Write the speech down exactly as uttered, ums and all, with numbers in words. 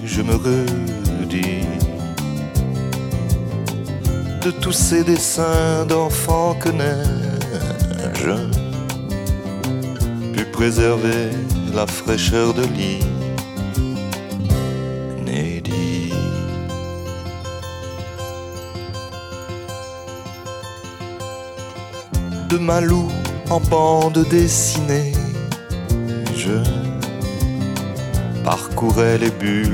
je me redis de tous ces dessins d'enfants que neige put préserver la fraîcheur de lit. Nédi. De Malou en bande dessinée, je parcourais les bulles